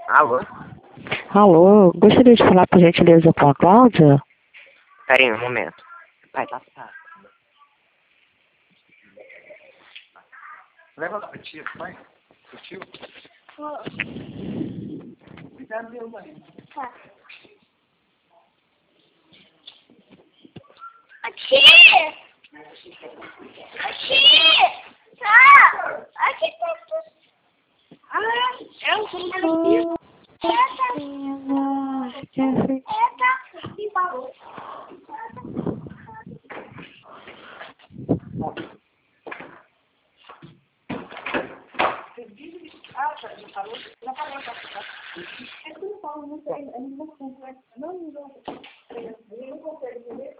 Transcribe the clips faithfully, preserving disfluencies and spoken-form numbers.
Alô? Alô, gostaria de falar por gentileza com a Cláudia? Peraí, um momento. Vai, tá, tá. Leva lá pro tio, vai. Pro tio. Cuidado, meu banho. Tá. Aqui! Aqui! Tá! Aqui tá. Ah, é o celular aqui. Eita! Eita! E parou. Ah, já falou? Já falou, já falou. É que eu falo muito, ele não consegue, não, não, ele não consegue entender.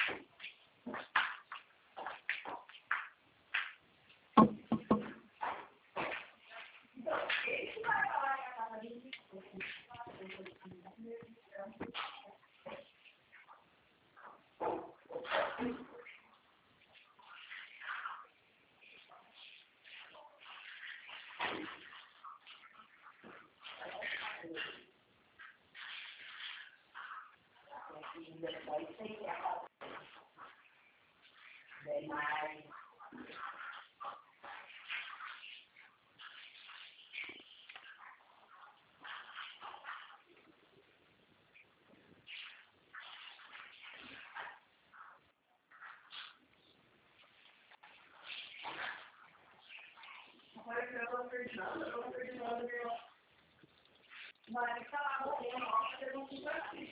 Mas tá lá, eu não fiz assim.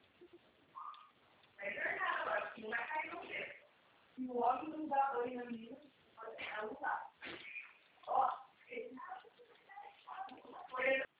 É verdade, acho que não vai cair no dedo. Se o homem não dá banho na minha, pode não usar. Ó, por exemplo,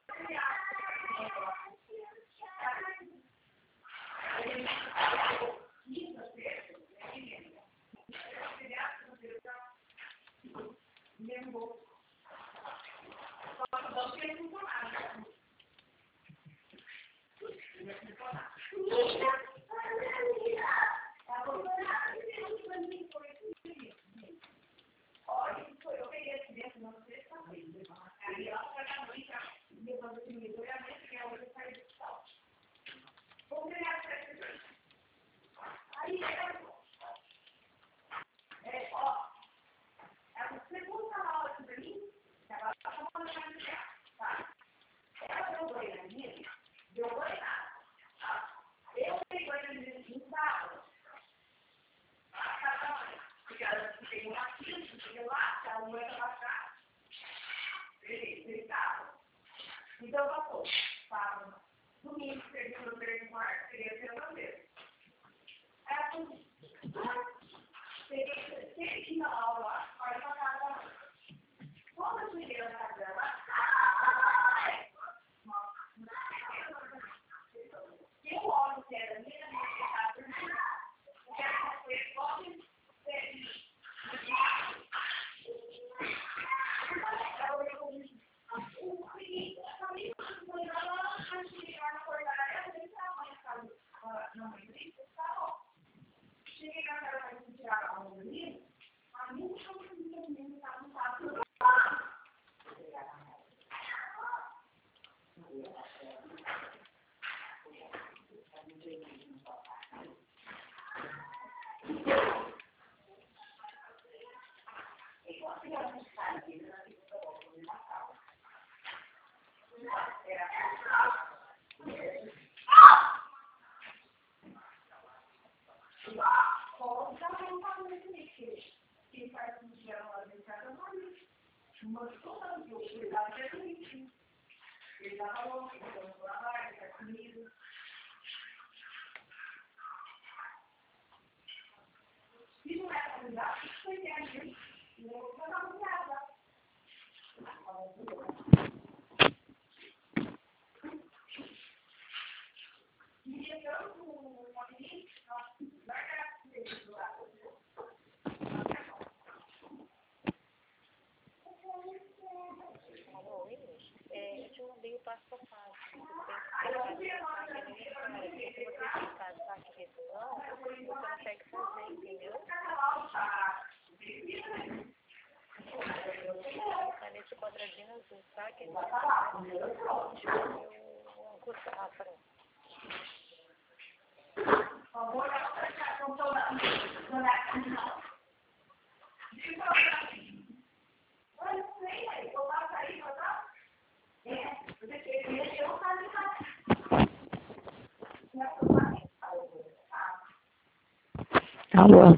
então, passou. Sábado, domingo, segundo, terceiro, quarto, seria segunda-feira. É assim. Seria, se tinha aula lá, olha pra casa. Quando eu cheguei na casa dela, eu olho que era minha, minha casa, o que era foi pode ser. Cheguei na casa para tirar a mão do menino, a minha chama de menino estava no quarto. Mas toda vez que eu fui lá, eu permiti. Ele estava longe, ele estava no trabalho, ele estava comigo. Se não é para mudar, isso foi ter a gente. E eu vou dar uma olhada. E chegando no movimento, nós largamos ele do lado. É, eu te mandei o passo a passo. Você tem que fazer a parte necessária. Se você ficar de parte de não, você não consegue fazer, entendeu? Tá nesse quadradinho azul, tá? Que é Escuta, ah, peraí. Alô?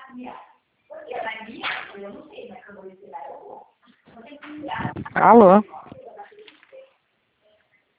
Alô?